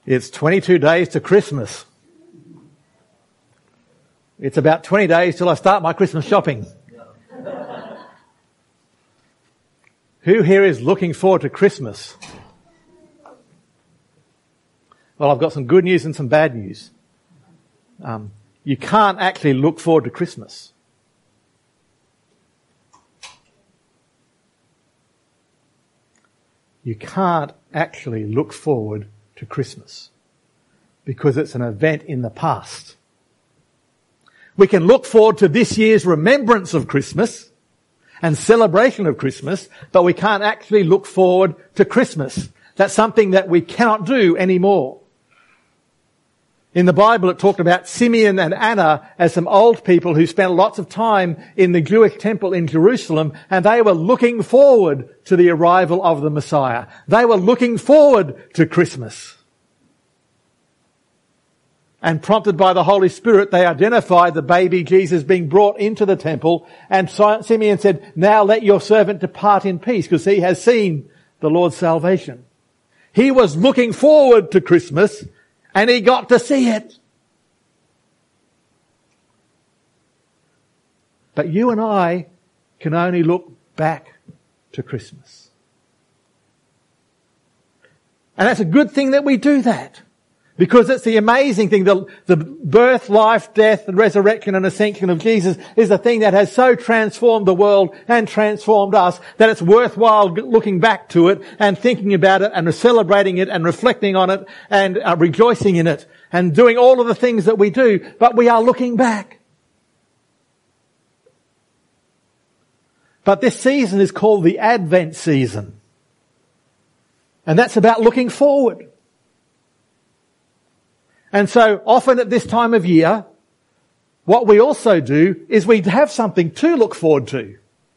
It's 22 days to Christmas. It's about 20 days till I start my Christmas shopping. Who here is looking forward to Christmas? Well, I've got some good news and some bad news. You can't actually look forward to Christmas. You can't actually look forward to Christmas because it's an event in the past. We can look forward to this year's remembrance of Christmas and celebration of Christmas, but we can't actually look forward to Christmas. That's something that we cannot do anymore. In the Bible, it talked about Simeon and Anna as some old people who spent lots of time in the Jewish temple in Jerusalem, and they were looking forward to the arrival of the Messiah. They were looking forward to Christmas. And prompted by the Holy Spirit, they identified the baby Jesus being brought into the temple, and Simeon said, "Now let your servant depart in peace, because he has seen the Lord's salvation." He was looking forward to Christmas, and he got to see it. But you and I can only look back to Christmas. And that's a good thing that we do that. Because it's the amazing thing, the birth, life, death, and resurrection and ascension of Jesus is the thing that has so transformed the world and transformed us that it's worthwhile looking back to it and thinking about it and celebrating it and reflecting on it and rejoicing in it and doing all of the things that we do, but we are looking back. But this season is called the Advent season. And that's about looking forward. And so often at this time of year, what we also do is we have something to look forward to.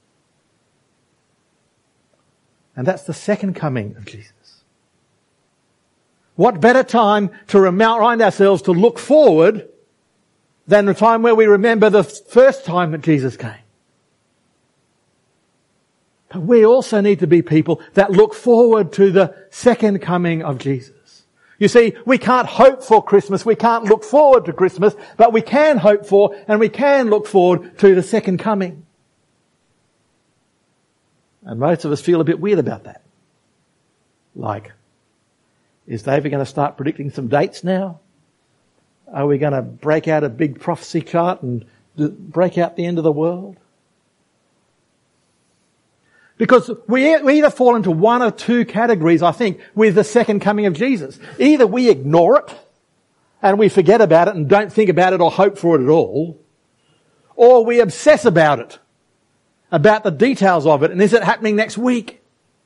And that's the second coming of Jesus. What better time to remind ourselves to look forward than the time where we remember the first time that Jesus came? But we also need to be people that look forward to the second coming of Jesus. You see, we can't hope for Christmas, we can't look forward to Christmas, but we can hope for and we can look forward to the second coming. And most of us feel a bit weird about that. Like, is David going to start predicting some dates now? Are we going to break out a big prophecy chart and break out the end of the world? Because we either fall into one or two categories, I think, with the second coming of Jesus. Either we ignore it and we forget about it and don't think about it or hope for it at all, or we obsess about it, about the details of it, and is it happening next week?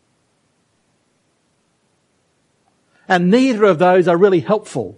And neither of those are really helpful.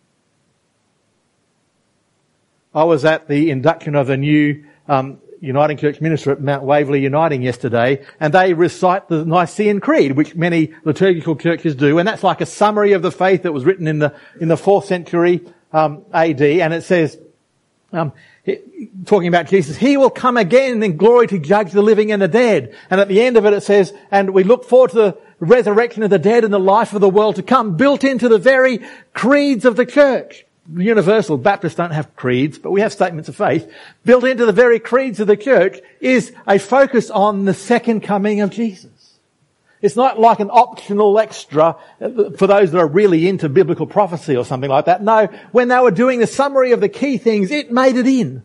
I was at the induction of a new Uniting Church minister at Mount Waverley Uniting yesterday, and they recite the Nicene Creed, which many liturgical churches do, and that's like a summary of the faith that was written in the 4th century AD, and it says, talking about Jesus, "He will come again in glory to judge the living and the dead." And at the end of it, it says, "And we look forward to the resurrection of the dead and the life of the world to come," built into the very creeds of the church. Universal Baptists don't have creeds, but we have statements of faith. Built into the very creeds of the church is a focus on the second coming of Jesus. It's not like an optional extra for those that are really into biblical prophecy or something like that. No, when they were doing the summary of the key things, it made it in.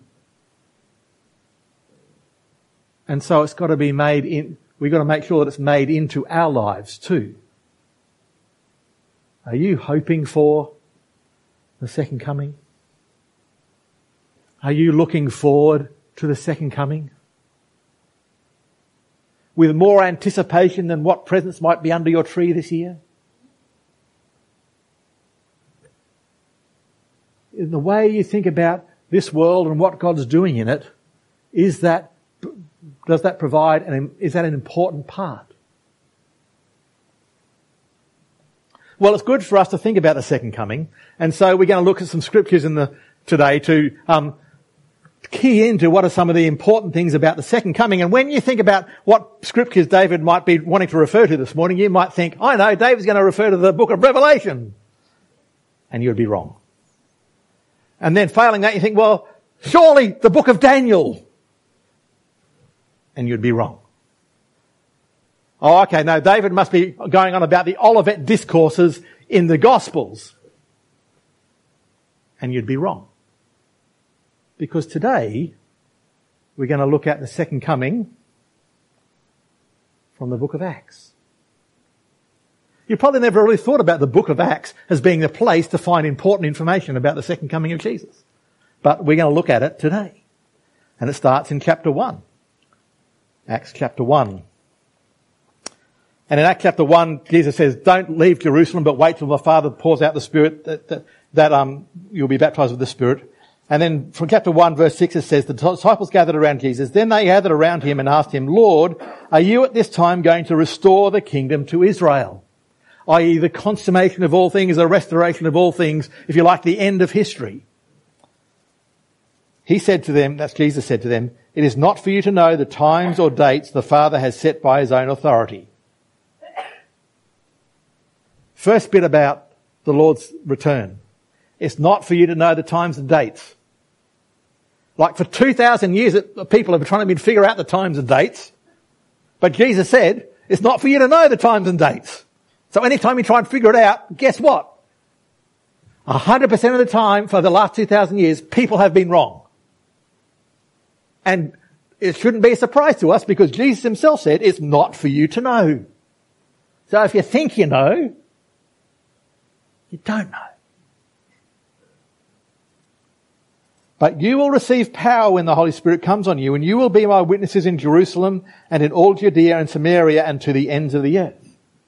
And so it's got to be made in, we've got to make sure that it's made into our lives too. Are you hoping for the second coming? Are you looking forward to the second coming? With more anticipation than what presents might be under your tree this year? In the way you think about this world and what God's doing in it, does that provide, is that an important part? Well, it's good for us to think about the second coming, and so we're going to look at some scriptures today to key into what are some of the important things about the second coming. And when you think about what scriptures David might be wanting to refer to this morning, you might think, I know, David's going to refer to the book of Revelation. and you'd be wrong. And then failing that, you think, well, surely the book of Daniel, and you'd be wrong. Oh, okay, no, David must be going on about the Olivet discourses in the Gospels, and you'd be wrong. Because today, we're going to look at the second coming from the book of Acts. You probably never really thought about the book of Acts as being the place to find important information about the second coming of Jesus. But we're going to look at it today. And it starts in chapter 1. Acts chapter 1. And in Acts chapter 1, Jesus says, don't leave Jerusalem, but wait till the Father pours out the Spirit, that you'll be baptized with the Spirit. And then from chapter 1, verse 6, it says, the disciples gathered around Jesus. Then they gathered around him and asked him, Lord, are you at this time going to restore the kingdom to Israel? I.e. the consummation of all things, the restoration of all things, if you like, the end of history. He said to them, that's Jesus said to them, it is not for you to know the times or dates the Father has set by his own authority. First bit about the Lord's return. It's not for you to know the times and dates. Like for 2,000 years, people have been trying to figure out the times and dates. But Jesus said, it's not for you to know the times and dates. So anytime you try and figure it out, guess what? 100% of the time for the last 2,000 years, people have been wrong. And it shouldn't be a surprise to us because Jesus himself said, it's not for you to know. So if you think you know, you don't know. But you will receive power when the Holy Spirit comes on you, and you will be my witnesses in Jerusalem and in all Judea and Samaria and to the ends of the earth.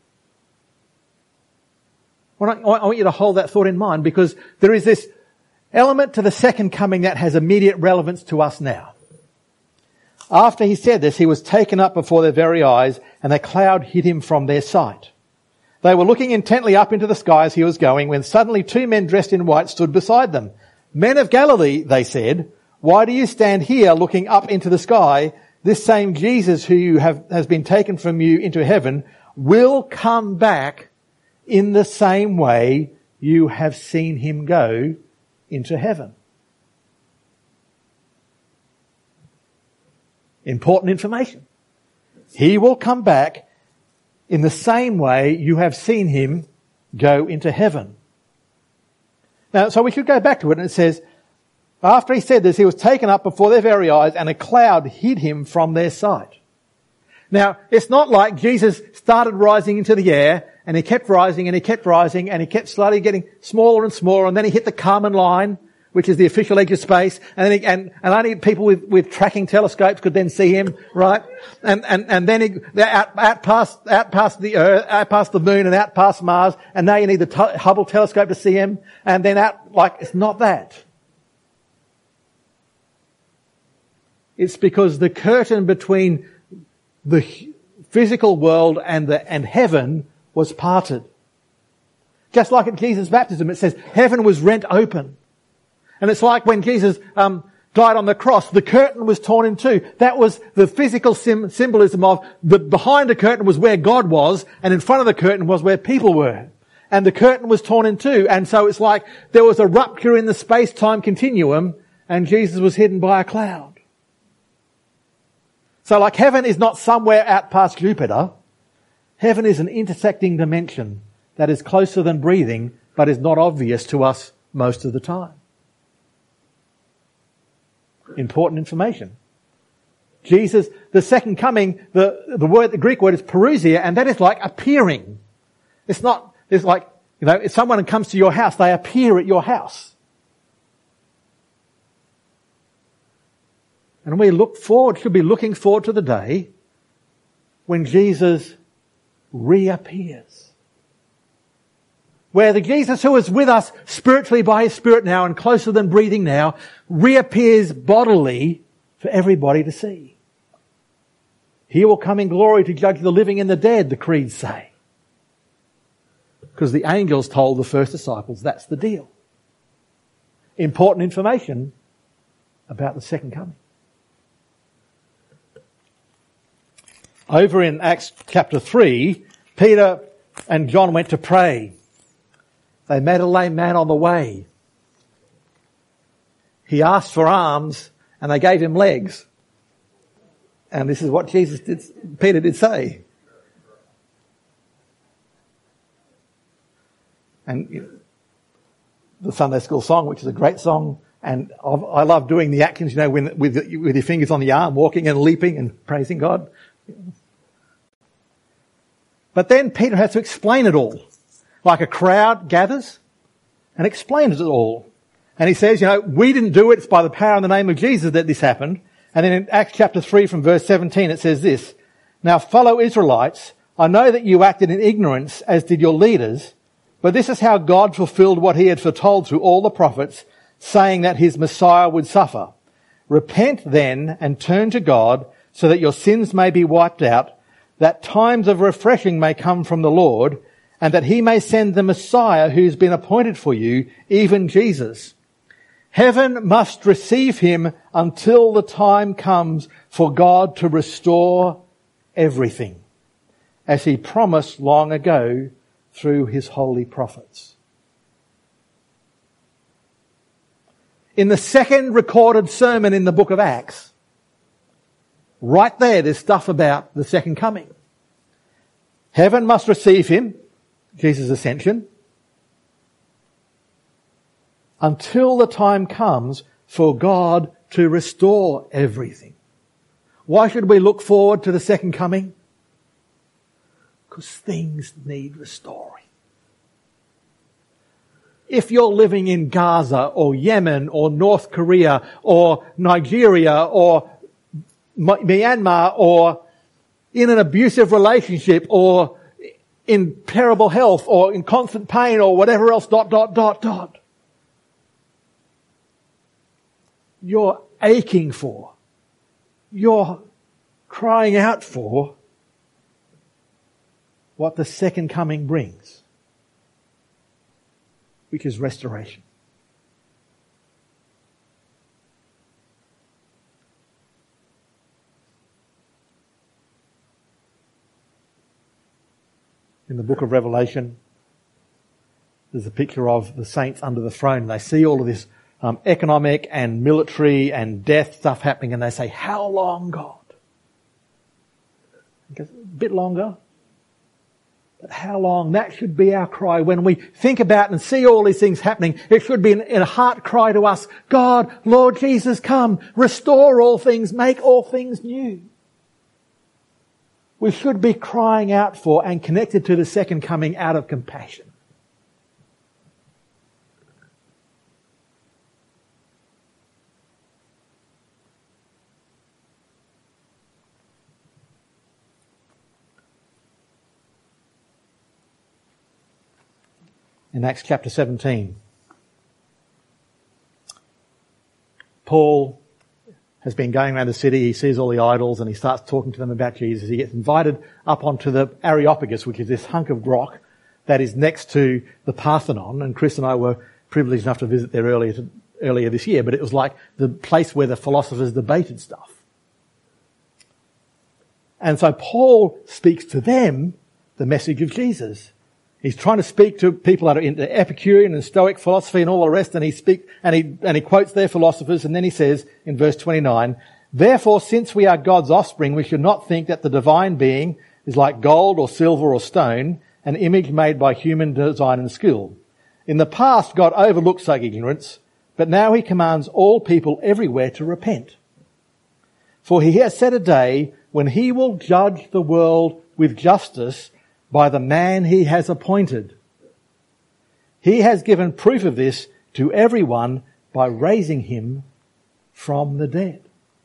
I want you to hold that thought in mind because there is this element to the second coming that has immediate relevance to us now. After he said this, he was taken up before their very eyes, and a cloud hid him from their sight. They were looking intently up into the sky as he was going, when suddenly two men dressed in white stood beside them. Men of Galilee, they said, why do you stand here looking up into the sky? This same Jesus who has been taken from you into heaven will come back in the same way you have seen him go into heaven. Important information. He will come back in the same way you have seen him go into heaven. Now, so we should go back to it, and it says, after he said this, he was taken up before their very eyes, and a cloud hid him from their sight. Now, it's not like Jesus started rising into the air, and he kept rising, and he kept rising, and he kept slowly getting smaller and smaller, and then he hit the Kármán line, which is the official edge of space, and only people with tracking telescopes could then see him, right? And then he out past the Earth, out past the Moon, and out past Mars, and now you need the Hubble telescope to see him, and then out, like, it's not that. It's because the curtain between the physical world and heaven was parted. Just like at Jesus' baptism, it says heaven was rent open. And it's like when Jesus died on the cross, the curtain was torn in two. That was the physical symbolism of behind the curtain was where God was, and in front of the curtain was where people were. And the curtain was torn in two. And so it's like there was a rupture in the space-time continuum, and Jesus was hidden by a cloud. So like heaven is not somewhere out past Jupiter. Heaven is an intersecting dimension that is closer than breathing, but is not obvious to us most of the time. Important information. Jesus, the second coming, the Greek word is parousia, and that is like appearing. It's like, if someone comes to your house, they appear at your house. And we should be looking forward to the day when Jesus reappears. Where the Jesus who is with us spiritually by his Spirit now and closer than breathing now reappears bodily for everybody to see. He will come in glory to judge the living and the dead, the creeds say. Because the angels told the first disciples that's the deal. Important information about the second coming. Over in Acts chapter 3, Peter and John went to pray. They met a lame man on the way. He asked for arms and they gave him legs. And this is what Peter did say. And the Sunday school song, which is a great song, and I love doing the actions, with your fingers on the arm, walking and leaping and praising God. But then Peter has to explain it all. Like a crowd gathers and explains it all. And he says, we didn't do it. It's by the power and the name of Jesus that this happened. And then in Acts chapter 3 from verse 17 it says this, "Now fellow Israelites, I know that you acted in ignorance as did your leaders, but this is how God fulfilled what he had foretold through all the prophets, saying that his Messiah would suffer. Repent then and turn to God so that your sins may be wiped out, that times of refreshing may come from the Lord, and that he may send the Messiah who's been appointed for you, even Jesus. Heaven must receive him until the time comes for God to restore everything, as he promised long ago through his holy prophets." In the second recorded sermon in the book of Acts, right there's stuff about the second coming. Heaven must receive him, Jesus' ascension, until the time comes for God to restore everything. Why should we look forward to the second coming? Because things need restoring. If you're living in Gaza or Yemen or North Korea or Nigeria or Myanmar or in an abusive relationship or in terrible health or in constant pain or whatever else, ... You're aching for, you're crying out for what the second coming brings, which is restoration. In the book of Revelation, there's a picture of the saints under the throne. They see all of this economic and military and death stuff happening, and they say, "How long, God?" He goes, "A bit longer." But how long? That should be our cry. When we think about and see all these things happening, it should be in a heart cry to us, "God, Lord Jesus, come, restore all things, make all things new." We should be crying out for and connected to the second coming out of compassion. In Acts chapter 17, Paul has been going around the city. He sees all the idols and he starts talking to them about Jesus. He gets invited up onto the Areopagus, which is this hunk of rock that is next to the Parthenon. And Chris and I were privileged enough to visit there earlier this year, but it was like the place where the philosophers debated stuff. And so Paul speaks to them the message of Jesus. He's trying to speak to people that are into Epicurean and Stoic philosophy and all the rest, and he quotes their philosophers, and then he says in verse 29, "Therefore, since we are God's offspring, we should not think that the divine being is like gold or silver or stone, an image made by human design and skill. In the past, God overlooked such ignorance, but now he commands all people everywhere to repent. For he has set a day when he will judge the world with justice by the man he has appointed. He has given proof of this to everyone by raising him from the dead."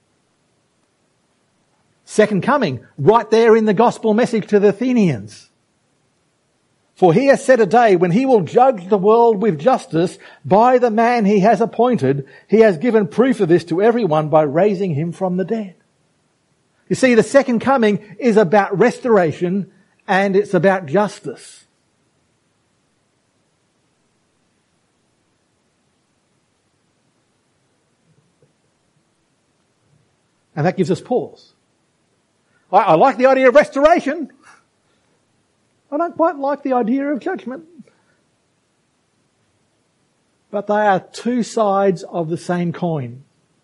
Second coming, right there in the gospel message to the Athenians. For he has set a day when he will judge the world with justice by the man he has appointed. He has given proof of this to everyone by raising him from the dead. You see, the second coming is about restoration and it's about justice. And that gives us pause. I like the idea of restoration. I don't quite like the idea of judgment. but they are two sides of the same coin.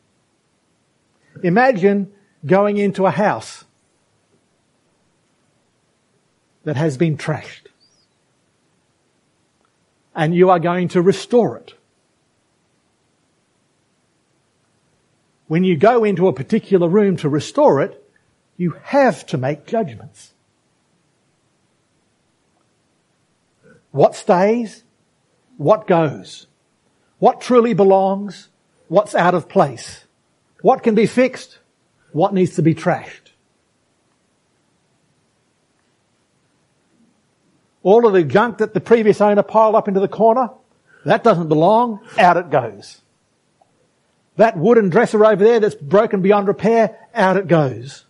Imagine going into a house that has been trashed, and you are going to restore it. When you go into a particular room to restore it, you have to make judgments. What stays? What goes? What truly belongs? What's out of place? What can be fixed? What needs to be trashed? All of the junk that the previous owner piled up into the corner, that doesn't belong, out it goes. That wooden dresser over there that's broken beyond repair, out it goes.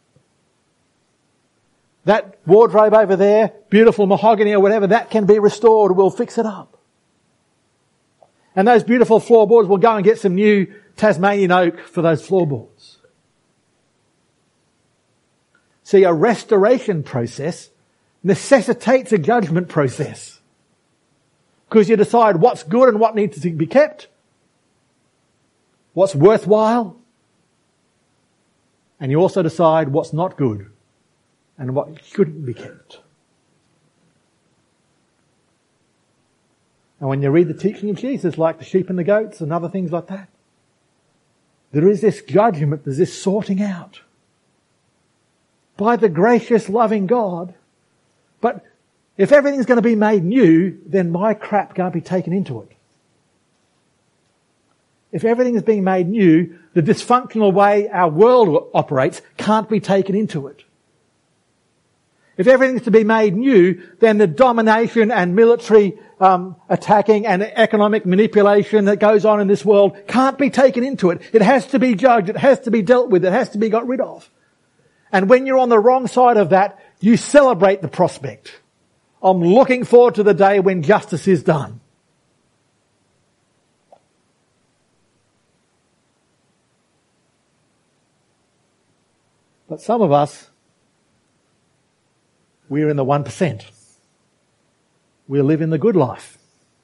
That wardrobe over there, beautiful mahogany or whatever, that can be restored, we'll fix it up. And those beautiful floorboards, we'll go and get some new Tasmanian oak for those floorboards. See, a restoration process necessitates a judgment process. Because you decide what's good and what needs to be kept, what's worthwhile, and you also decide what's not good and what shouldn't be kept. And when you read the teaching of Jesus, like the sheep and the goats and other things like that, there is this judgment, there's this sorting out by the gracious, loving God. But if everything's going to be made new, then my crap can't be taken into it. If everything is being made new, the dysfunctional way our world operates can't be taken into it. If everything's to be made new, then the domination and military attacking and economic manipulation that goes on in this world can't be taken into it. It has to be judged, it has to be dealt with, it has to be got rid of. And when you're on the wrong side of that, you celebrate the prospect. I'm looking forward to the day when justice is done. But some of us, we're in the 1%. We live in the good life.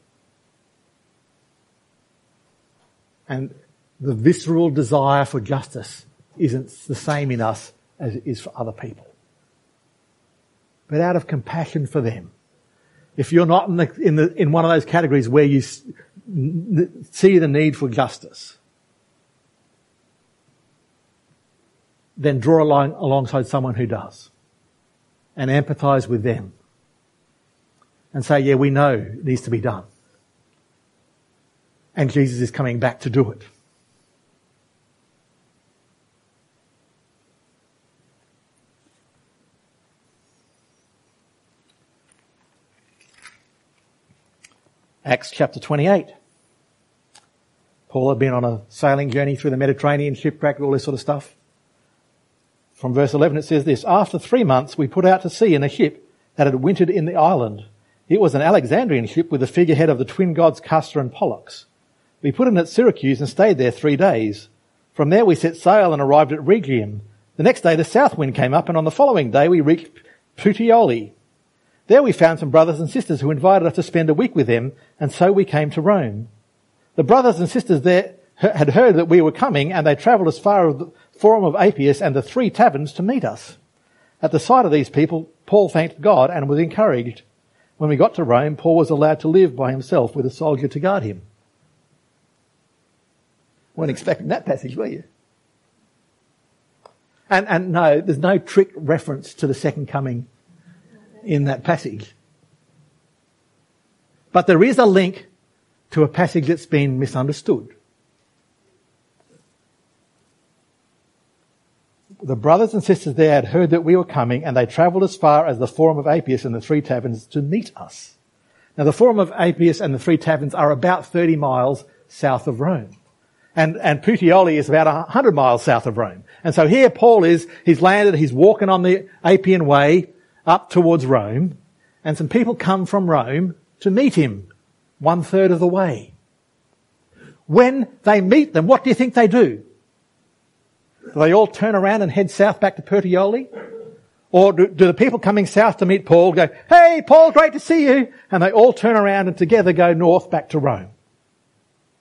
And the visceral desire for justice isn't the same in us as it is for other people. But out of compassion for them, if you're not in one of those categories where you see the need for justice, then draw a line alongside someone who does and empathise with them and say, yeah, we know it needs to be done. And Jesus is coming back to do it. Acts chapter 28. Paul had been on a sailing journey through the Mediterranean, shipwrecked, all this sort of stuff. From verse 11 it says this, after 3 months we put out to sea in a ship that had wintered in the island. It was an Alexandrian ship with the figurehead of the twin gods Castor and Pollux. We put in at Syracuse and stayed there 3 days. From there we set sail and arrived at Rhegium. The next day the south wind came up, and on the following day we reached Puteoli. There we found some brothers and sisters who invited us to spend a week with them, and so we came to Rome. The brothers and sisters there had heard that we were coming, and they travelled as far as the Forum of Appius and the 3 taverns to meet us. At the sight of these people, Paul thanked God and was encouraged. When we got to Rome, Paul was allowed to live by himself with a soldier to guard him. Weren't expecting that passage, were you? And no, there's no trick reference to the second coming in that passage. But there is a link to a passage that's been misunderstood. The brothers and sisters there had heard that we were coming, and they travelled as far as the Forum of Appius and the 3 taverns to meet us. Now the Forum of Appius and the 3 taverns are about 30 miles south of Rome. And Puteoli is about 100 miles south of Rome. And so here Paul he's landed, he's walking on the Appian Way up towards Rome, and some people come from Rome to meet him 1/3 of the way. When they meet them, what do you think they do? Do they all turn around and head south back to Puteoli? Or do the people coming south to meet Paul go, hey, Paul, great to see you, and they all turn around and together go north back to Rome?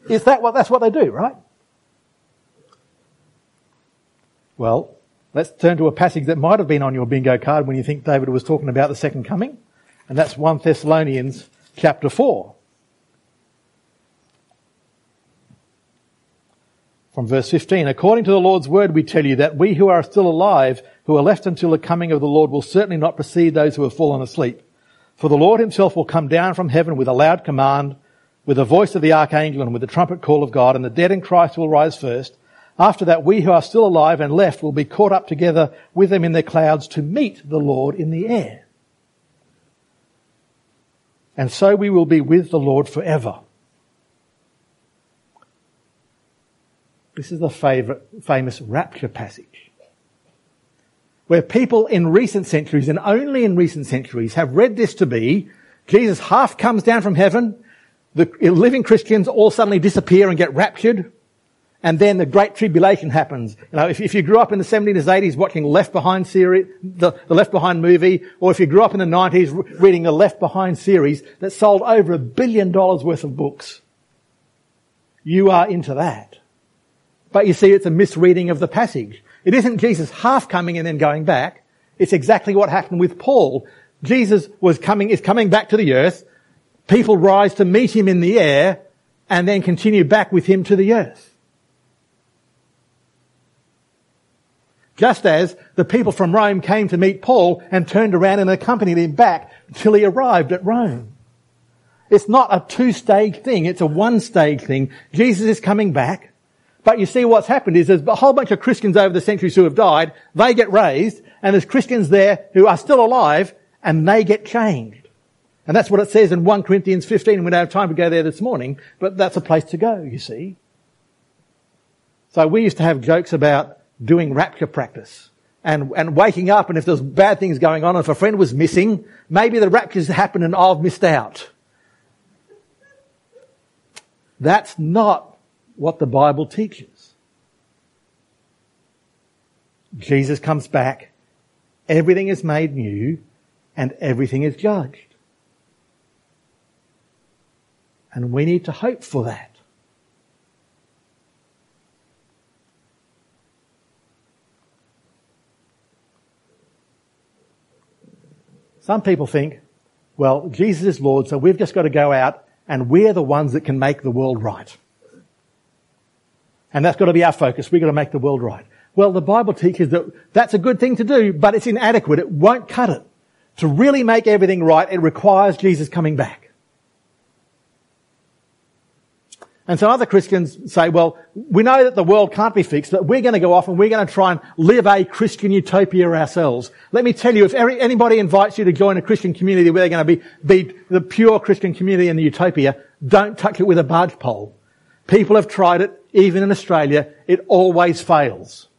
That's what they do, right? Well, let's turn to a passage that might have been on your bingo card when you think David was talking about the second coming, and that's 1 Thessalonians chapter 4. From verse 15, according to the Lord's word we tell you that we who are still alive, who are left until the coming of the Lord, will certainly not precede those who have fallen asleep. For the Lord himself will come down from heaven with a loud command, with the voice of the archangel and with the trumpet call of God, and the dead in Christ will rise first. After that, we who are still alive and left will be caught up together with them in their clouds to meet the Lord in the air. And so we will be with the Lord forever. This is the famous rapture passage, where people in recent centuries, and only in recent centuries, have read this to be Jesus half comes down from heaven, the living Christians all suddenly disappear and get raptured, and then the Great Tribulation happens. You know, if you grew up in the 70s, 80s watching Left Behind series, the Left Behind movie, or if you grew up in the 90s reading the Left Behind series that sold over $1 billion worth of books, you are into that. But you see, it's a misreading of the passage. It isn't Jesus half coming and then going back. It's exactly what happened with Paul. Jesus is coming back to the earth. People rise to meet him in the air and then continue back with him to the earth. Just as the people from Rome came to meet Paul and turned around and accompanied him back till he arrived at Rome. It's not a two-stage thing, it's a one-stage thing. Jesus is coming back. But you see what's happened is there's a whole bunch of Christians over the centuries who have died, they get raised, and there's Christians there who are still alive, and they get changed. And that's what it says in 1 Corinthians 15. We don't have time to go there this morning, but that's a place to go, you see. So we used to have jokes about doing rapture practice and waking up, and if there's bad things going on, if a friend was missing, maybe the rapture's happened and I've missed out. That's not what the Bible teaches. Jesus comes back, everything is made new, and everything is judged. And we need to hope for that. Some people think, well, Jesus is Lord, so we've just got to go out and we're the ones that can make the world right. And that's got to be our focus. We've got to make the world right. Well, the Bible teaches that that's a good thing to do, but it's inadequate. It won't cut it. To really make everything right, it requires Jesus coming back. And so other Christians say, well, we know that the world can't be fixed, but we're going to go off and we're going to try and live a Christian utopia ourselves. Let me tell you, if anybody invites you to join a Christian community where they're going to be the pure Christian community in the utopia, don't touch it with a barge pole. People have tried it, even in Australia. It always fails.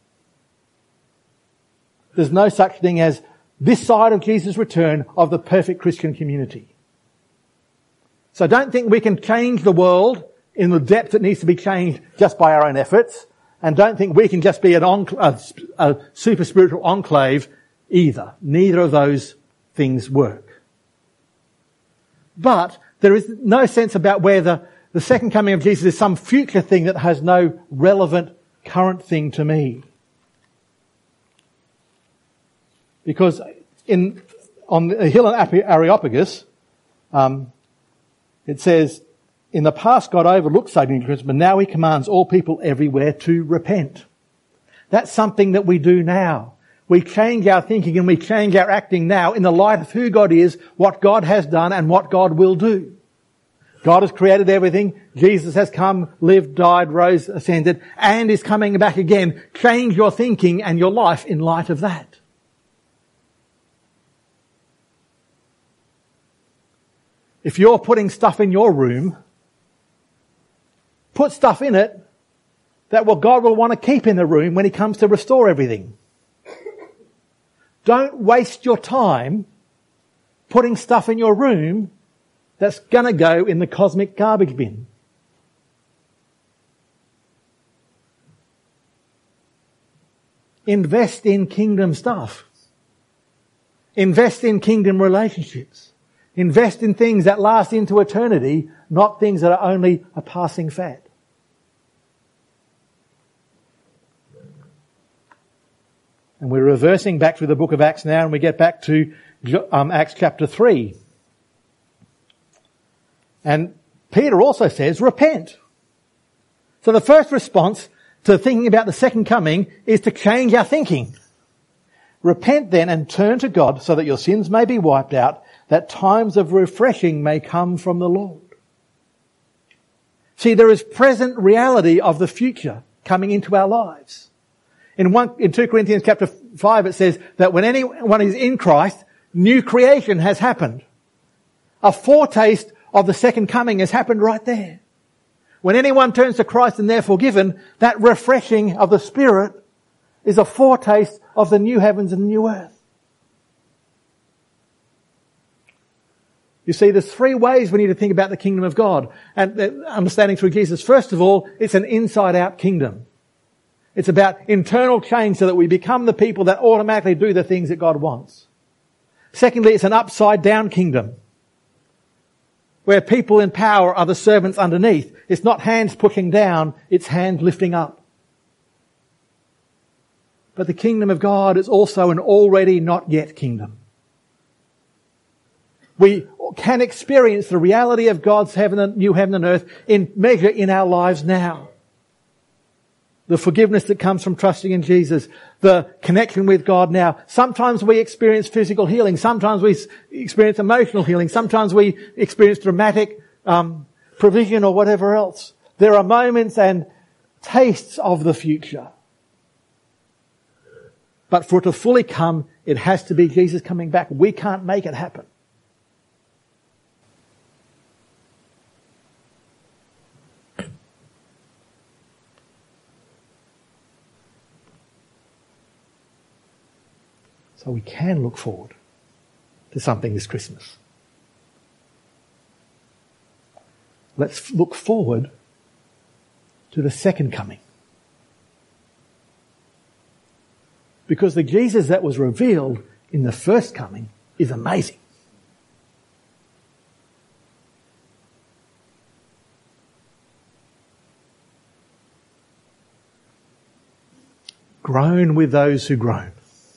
There's no such thing as this side of Jesus' return of the perfect Christian community. So don't think we can change the world in the depth it needs to be changed just by our own efforts, and don't think we can just be a super spiritual enclave either. Neither of those things work. But there is no sense about where the second coming of Jesus is some future thing that has no relevant current thing to me. Because on the hill in Areopagus, it says, in the past God overlooked Satan and Christ, but now he commands all people everywhere to repent. That's something that we do now. We change our thinking and we change our acting now in the light of who God is, what God has done and what God will do. God has created everything. Jesus has come, lived, died, rose, ascended, and is coming back again. Change your thinking and your life in light of that. If you're putting stuff in your room, put stuff in it that God will want to keep in the room when he comes to restore everything. Don't waste your time putting stuff in your room that's going to go in the cosmic garbage bin. Invest in kingdom stuff. Invest in kingdom relationships. Invest in things that last into eternity, not things that are only a passing fad. And we're reversing back through the book of Acts now, and we get back to Acts chapter 3. And Peter also says, repent. So the first response to thinking about the second coming is to change our thinking. Repent then and turn to God so that your sins may be wiped out, that times of refreshing may come from the Lord. See, there is present reality of the future coming into our lives. In 2 Corinthians chapter 5 it says that when anyone is in Christ, new creation has happened. A foretaste of the second coming has happened right there. When anyone turns to Christ and they're forgiven, that refreshing of the Spirit is a foretaste of the new heavens and the new earth. You see, there's three ways we need to think about the kingdom of God and understanding through Jesus. First of all, it's an inside-out kingdom. It's about internal change so that we become the people that automatically do the things that God wants. Secondly, it's an upside-down kingdom, where people in power are the servants underneath. It's not hands pushing down, it's hands lifting up. But the kingdom of God is also an already not yet kingdom. We can experience the reality of God's new heaven and earth in measure in our lives now. The forgiveness that comes from trusting in Jesus, the connection with God now. Sometimes we experience physical healing. Sometimes we experience emotional healing. Sometimes we experience dramatic provision or whatever else. There are moments and tastes of the future. But for it to fully come, it has to be Jesus coming back. We can't make it happen. So we can look forward to something this Christmas. Let's look forward to the second coming. Because the Jesus that was revealed in the first coming is amazing. Groan with those who groan.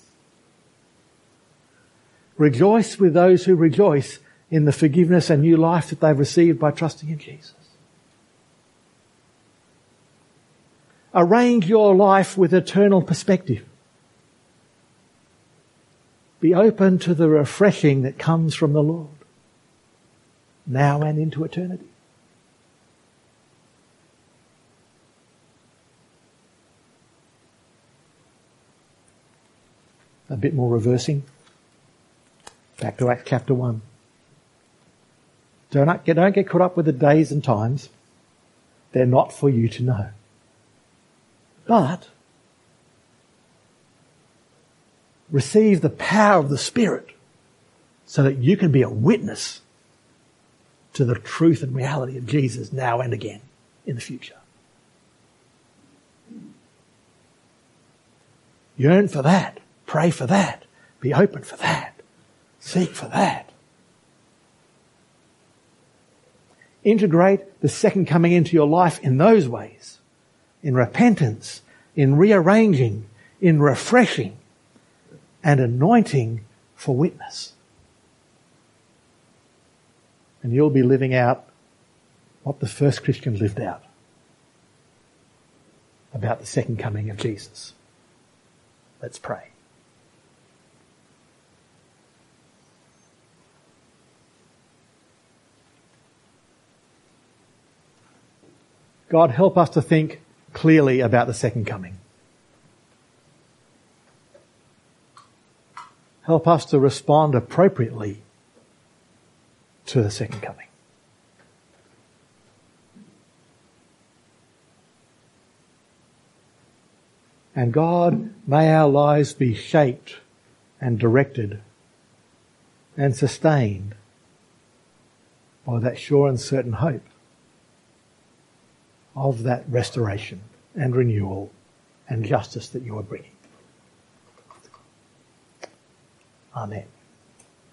Rejoice with those who rejoice in the forgiveness and new life that they've received by trusting in Jesus. Arrange your life with eternal perspective. Be open to the refreshing that comes from the Lord, now and into eternity. A bit more reversing. Back to Acts chapter 1. Don't get caught up with the days and times. They're not for you to know. But receive the power of the Spirit so that you can be a witness to the truth and reality of Jesus now and again in the future. Yearn for that. Pray for that. Be open for that. Seek for that. Integrate the second coming into your life in those ways. In repentance, in rearranging, in refreshing, and anointing for witness. And you'll be living out what the first Christians lived out about the second coming of Jesus. Let's pray. God, help us to think clearly about the second coming. Help us to respond appropriately to the second coming. And God, may our lives be shaped and directed and sustained by that sure and certain hope of that restoration and renewal and justice that you are bringing. Amen.